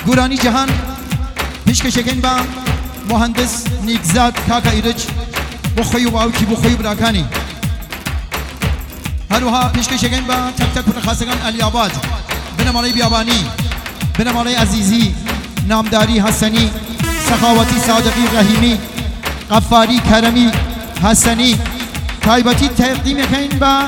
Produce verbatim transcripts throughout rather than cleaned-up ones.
گورانی جهان پیشکشکن با مهندس نیکزاد کاکا ایرج بخوی و آوکی بخوی براکانی هروها پیشکشکن با تک تک خاصگان علی آباد بنمالی بیابانی بنمالی عزیزی نامداری حسنی سخاوتی صادقی رحیمی غفاری کرمی حسنی تایباتی تقدیم کن با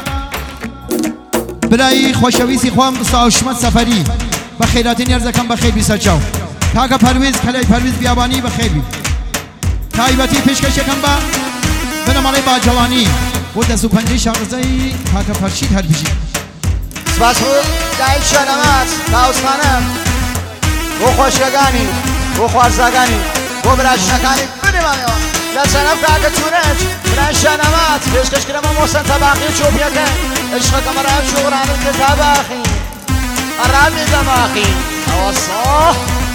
برای خوشویسی خوام ساوشمت سفری و خیراتی نیرزکم بخیر بی سرچاو کاکا پرویز کلی پرویز بیابانی بخیر بی تایباتی پیشکش کن با بنمالی با جوانی و دستو پنجه شارزایی کاکا پرشید هر بیشی سپاس خو دایل شنمات کاوسخانم و خوشگانی و خوارزگانی و براشنکانی بنمالی لسنم کاکا تونج براشنمات پیشکش کنم محسن طباقی چوبیا کن عشق کمرام شغران طباقی الرابي دماغي اوصاه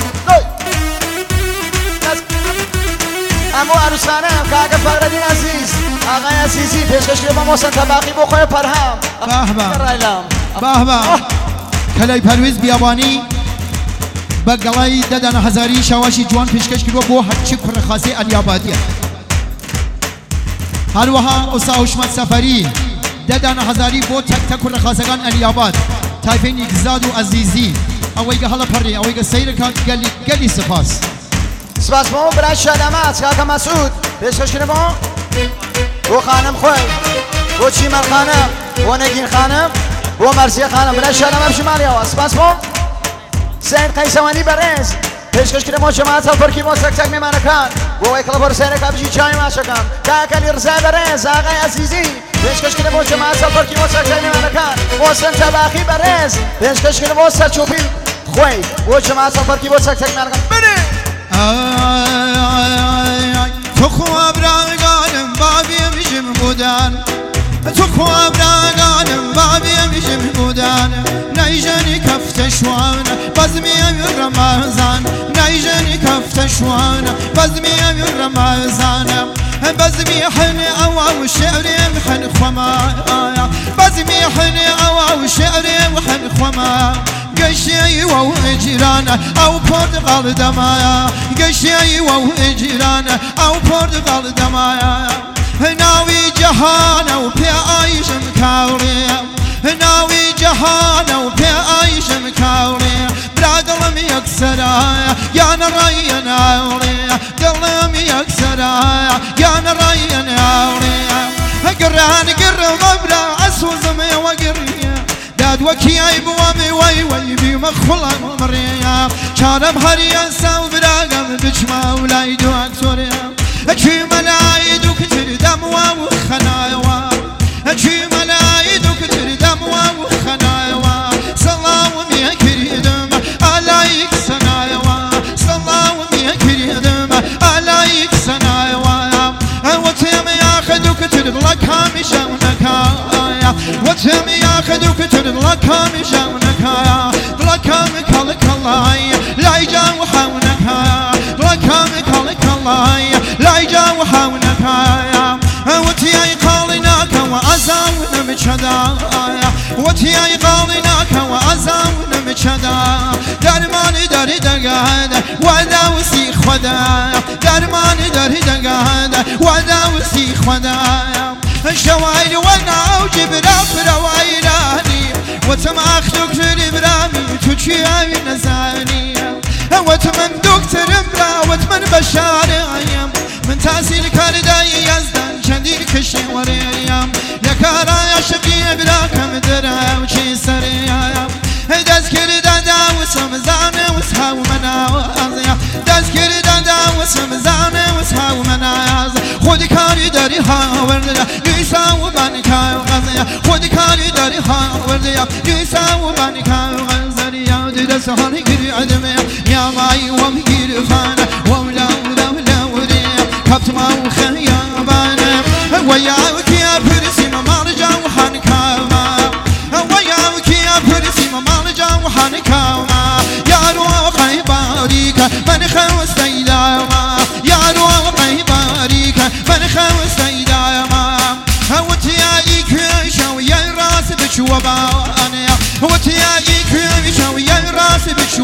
امو عروسانه کاکا فقردین عزیز آقای عزیزی پیشکش کنم محسن طباقی بخواه پرهم به به کلی پرویز بیابانی بقلای ددن هزاری شواشی جوان پیشکش کنم بو هرچی کر خاصی علی آبادیه هروها اساوشمت سفری ددن هزاری بو تک تک کر خاصگان علی آباد تایفین نیکزاد و عزیزی اویگه حالا پری اویگه سیر کن گلی گلی سپاس سپاس ما برای شدمت کاکا مسعود پیشکش کنم بو خانم خوی بو چیمن خانم بو نگین خانم بو مرزی خانم برای شدمت شمالی ها سپاس ما سید قیسوانی برز پیشکش کنم جماعت فرکی ما تک تک میمانه کن بو ایکلا پر سیر کبجی چای ماشه کن کاکا لیرزا برز آقای عزیزی پیشکش کنم با جماعت فرکی ما تک تک میمانه کن محسن طباقی برز پیشکش کنم با سرچوبی خوی بو جماعت فرکی ما تک تک میمانه کن بنی تو خواب راگانم بابی میشم بودن تو خواب راگانم بابی میشم بودن نیجانی کفت شوان بزمیم رمضان نیجانی کفت شوان بزمیم رمضان بزمی حن او شعریم حن خما بزمی حن او شعریم حن خما قشي و اجران او پرتقال دمایا قشي و اجران او پرتقال دمایا ناوي جهان او بي عايش مكاوري ناوي جهان او بي عايش مكاوري براد لم يكسر يا نراي ناوري قلم يكسر يا نراي ناوري قران قر مبرا اسوز مي وقريه داد وكي عيب وامي وي وي بي مخلا مريا شارب هريا ساو براغم بجما ولاي دو اكسوريا اجي ملايد وكتر دم وخنايا اجي ملايد وكتر دم وخنايا سلام يا كريم عليك سنايا سلام يا كريم عليك سنايا وتم ياخذ وكتر لك هامش ونكايا وتم ياخذ وكتر لك هامش ونكايا لك هامك الله لا يجا وحاونك لك هامك الله لا يجا وحاونك وتياي قالناك وعزاونا مشدا وتياي قالناك وعزاونا مشدا درماني داري دقاد ودا وسي خدا درماني داري دقاد ودا وسي خدا الشوايل وانا وجبرا فروايلاني وتم اخدك في الابرامي تشياوي نزاني وتمن دكتور امرا وتمن بشاري ايام من تاسير كارداي يزدان شديد كشي وريام يا كارا يا شقي براكم درا وشي سريام تذكر دادا وسم زانه وسهاو مناوازيا تذكر دادا وسم زانه وسهاو مناوازيا خودي كاري داري هاورديا ليسا وبانكا وغزيا خودي كاري داري هاورديا ليسا وبانكا وغزيا دي سهاني كري عدمي يا ماي ومكير خانه ولا ولا ولا وريا كبت ما وخيابانه وياك يا فرسي ما مرجع وحنكاما وياك يا فرسي ما مرجع وحنكاما يا روحي باريك من خوست ايداما يا روحي باريك من خوست ايداما وتياي كشو يا راس بشوبانه وتياي كشو يا راس بشوبانه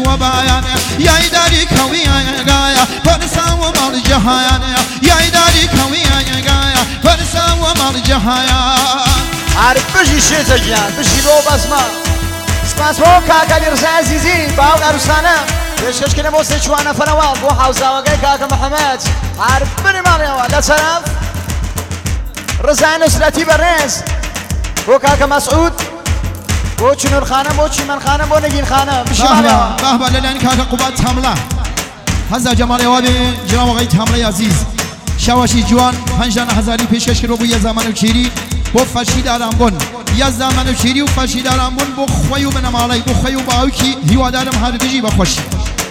وبايان يا إداري كويا يا فرسا ومال جهايان يا إداري كويا يا فرسا ومال جهايان عارف بجي شيء تجيان بجي لو بسمة سپاس بۆ کاکە میرزا عزیزی باوک عروسانە پێشکەشکردن بۆ سێ چوار نەفەرەوە بۆ حوزاوەکەی کاکە محەممەد عارف بنی ماڵیەوە لە سەرف ڕزای نوسرەتی بەڕێز بۆ کاکە مەسعود بۆ چنوورخانە بۆ چیمەنخانە بۆ نەگینخانە بشی ماڵیەوە بەهبە لەلایەن کاکە قوبات تامڵە هەزا جەماڵێوا بێ جناوەغی تامڵەی عزیز شاوەشی جوان پەنجدانە هەزاری پێشکەشکردەوە بۆ یە زامانە و چێری بۆ فەرشی داران بوون یا زامانە و چێری و فەرشی داران بوون بۆ خۆی و بنەماڵی بۆ خۆی و باوکی هیوادارم هەردەژی بەخۆشی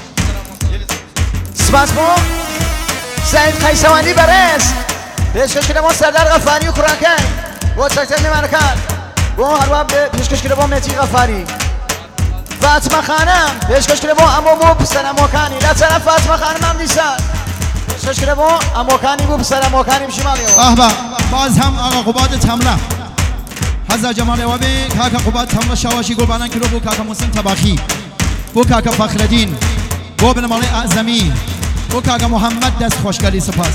سپاس بۆ سعید قەیسەوەندی بەڕێز پێشکەشکردن بۆ سەردار غەفاری و کوڕاکەی بۆ چەکتەر میوانەکان بۆ هەروە پێشکەشکردن بۆ مێتی غەفاری فاتمە خانم پێشکەشکردن بۆ ئەمۆ بۆ پسەر ئەمۆکانی لە چەرە فاتمە خانم ئەم دیسان پێشکەشکردن بۆ ئەمۆکانی بوو پسەر ئەمۆکانی بشی ماڵیەوە ئەهبە باز هەم ئاغا قوبات تامڵە هەزا جەماڵێوا بێ کاکە قوبات تامڵە شاوەشی گوڵبانان کردۆ بۆ کاکە موسن تەباخی بۆ کاکە فەخرەدین بۆ بنەماڵەی ئەعزەمی بۆ کاکە محەممەد دەست خۆشگەری سپاس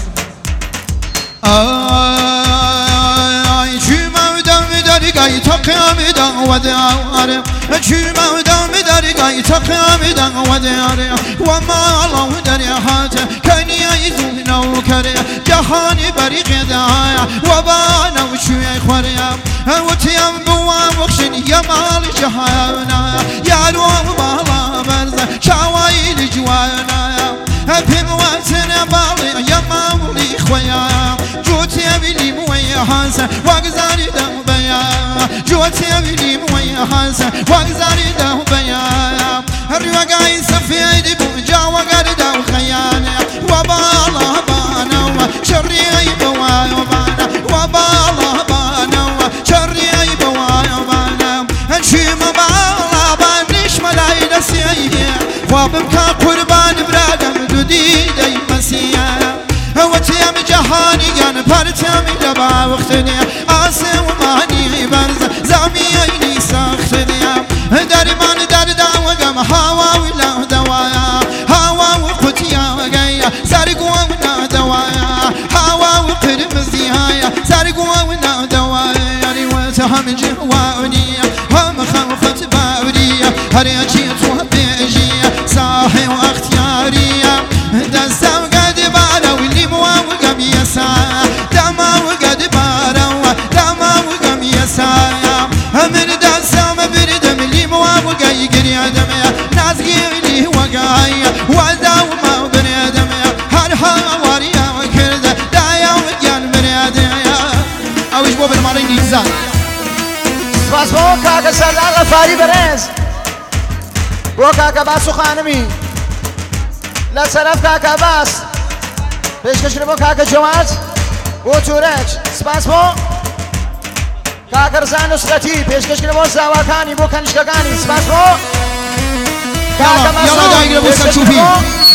ئای چوومە و دەمی دەریگای تا قیامەدا وەدیارێ چوومە و دەمی دەریگای تا قیامەدا وەدیارێ وەماڵە و دەرێ هاتە کەنیای زوونە و کەرێ جەهانی بەریقێدایە وەبانە و شوێی خۆرێ وتیم بووە وەخشنی یە ماڵی جەهانایە یارۆ ماڵە بەرزە شاوایی لجوانایە پێم واتنە باڵێ یە ماڵی خۆیە جوتێبیلی موەیە هانسە واگزاری دەوبەیە جوتێبیلی موەیە هانسە واگزاری دەوبەیە هەروەگای سەفێری بوو جاوەگەر دەوخەیانە وەباڵە بانەوە شەڕیەی بەوایۆبانە وەباڵە بانەوە شەڕیەی بەوایۆبانە هەچیمە باڵە بان نیشمە لای دەسێیە وا بمکە قوربان برادەم دودی دەیمەسیە ئەوە تێم جەهانی گەن پەرتەمی لە باوەختنێ ئاسێ ومانی بەرزە زامیەی ساختنێ دەرمان دەرداوەگەم هاواوی لەو دەوایە هاوا و قوتیاوەگەیە سەرگووە و نادەوایە هاوا و قرمزی هایە سەرگووە و نادەوایە یاریوەتە هەم جوانیە هەم خەوفەت باوریە هەرێکی تۆ بێژیە ساحێ و ئەختیاریە دەستە و گەدی بارە و لیموە و گەمیەسا دەما و گەدی بارەوە دەما و گەمیەسایە هەمن دەستەمە بردەم لیموە و گەی گریادەمەیە نازگیری وەگایە وەدا و ما برێدەمەیە هەر هاواریەوە کردە دایە و گیان برێدەیە ئەوش بۆ بنەماڵەی نیگزان سپاس بۆ کاکە سەردار غەفاری بەڕێز بۆ کاکە باس و خانمی لە سەرف کاکە باس پێشکەشکردن بۆ کاکە جەواد بۆ تورەج سپاس بۆ کاکە ڕزای نوسرەتی پێشکەشکردن بۆ زاواکانی بۆ کەنیشکەکانی سپاس بۆ کاکە مەسعود پێشکەشکردن بۆ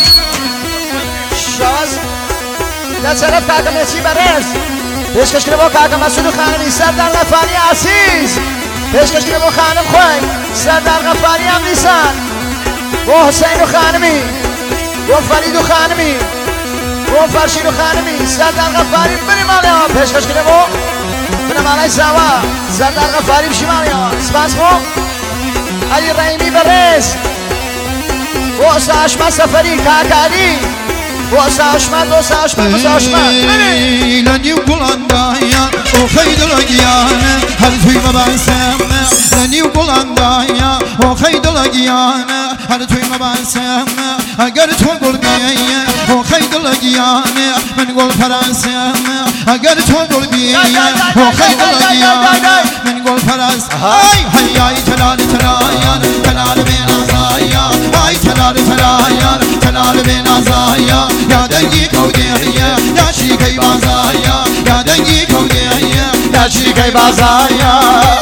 شاز لە سەرف کاکە مێچی بەڕێز پێشکەشکردن بۆ کاکە مەسعود و خانمی سەردار غەفاری عەزیز پێشکەشکردن بۆ خانم خۆی سەردار غەفاری ئەم دیسان بۆ حوسێن و خانمی بۆ فەرید و خانمی بۆ فەرشید و خانمی سەردار غەفاری بری ماڵیەوە پێشکەشکردن بۆ بنەماڵەی زاوا سەردار غەفاری بشی ماڵیەوە سپاس بۆ عەلی ڕەحیمی بەڕێز بۆ ئۆستا حەشمەت سەفەری کاکالی بۆ ئۆستا حەشمەت بۆ ئۆستا حەشمەت بۆ ئۆستا حەشمەت بری لە نیو گوڵاندایە ئۆخەی دڵەگیانە هەر توی مەباسەمە لە نیو گوڵاندایە ئۆخەی دڵەگیانە هەر توی مەباسەمە ئەگەر تۆ گوڵبیەیە ئۆخەی دڵەگیانە من گوڵ پەراسەمە ئەگەر تۆ گوڵبیەیە ئۆخەی دڵەگیانە من گوڵ پەراس ئای هەیای تەلال تەلایان تەلال بێنازایە ئای تەلال تەلایان تەلال بێنازایە یا دەنگی کەودێریە یا شیکەی بازایە یا دەنگی کەودێریە یا شیکەی بازایە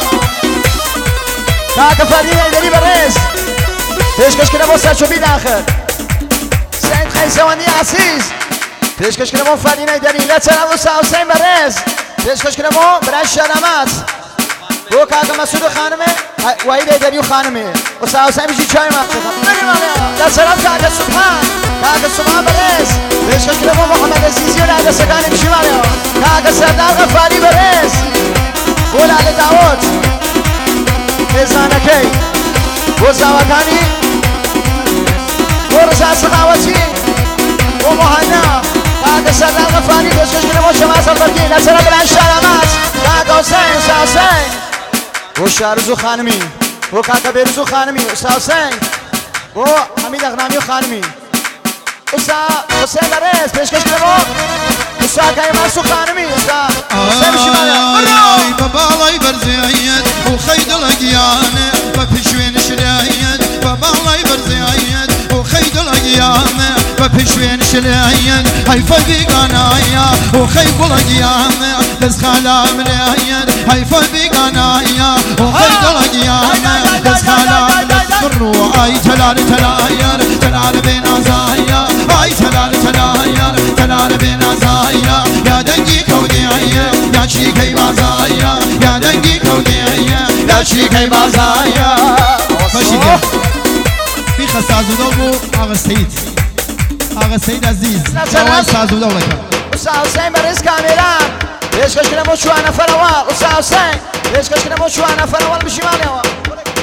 کاکە فەرید هەیدەری بەڕێز پێشکەشکردن بۆ سەرچۆپی داخل سعید قەیسەوەندی عەزیز پێشکەشکردن بۆ فەرید هەیدەری لە چەرا و ساوسەین بەڕێز پێشکەشکردن بۆ برای شەرەمەت بۆ کاکە مەسعود و خانمێ وای لێدەری و خانمێ ئوستا حوسێن بژی چای ماچەکەم دەسەلام کاکە سوبحان کاکە سوبحان بەڕێز پێشکەشکرە بۆ محەممەد عەزیزی و لادەسەکانی بژیمانەوە کاکە سەردار غەفاری بەڕێز بۆ لالە داوود خێزانەکەی بۆ زاوەکانی بۆ ڕزا سەخاوەتی بۆ مۆهەنا کاکە سەردار غەفاری پێشکەشکرە بۆ شەماس هەڵبەرگی لەسەرە برای شارەماس کاکە حوسێن ئوستا حوسێن بۆ شارز و خانمی بۆ کاکە بێروز و خانمی ئوستا حوسێن بۆ حەمید ئەغنامی و خانمی ئوستا حوسێن بەڕێز پێشکەشکرە بۆ ئوستا کەیماس و خانمی ئوستا حوسێن بژیمانەوە بە باڵای بەرزایەت و خەی دڵەگیانە بە پشوێن شرایەت بە باڵای بەرزایەت و خەی دڵەگیانە بە پشوێن شرایەت هەیفە بیگانایە و خەی گوڵەگیانە دەست خالا مرایەت هەیفە بیگانایە و خەی دڵەگیانە دەست خالا بڕۆ ئای تەلال تەلایەر تەلال بێنازایە ئای تەلال تەلایەر تەلال بێنازایە یا دەنگی کەودیایە یا چیکەی بازایە یا دەنگی کەودیایە یا چیکەی بازایە باشی کرد بیخە سازودەڵ بوو ئاغا سەید ئاغا سەید عەزیز ئەوان سازودەڵەکە ئوستا حوسێن بەڕێز کامێران پێشکەشکرە بۆ چوار نەفەرەوە ئوستا حوسێن پێشکەشکرە بۆ چوار نەفەرەوە بژیمانەوە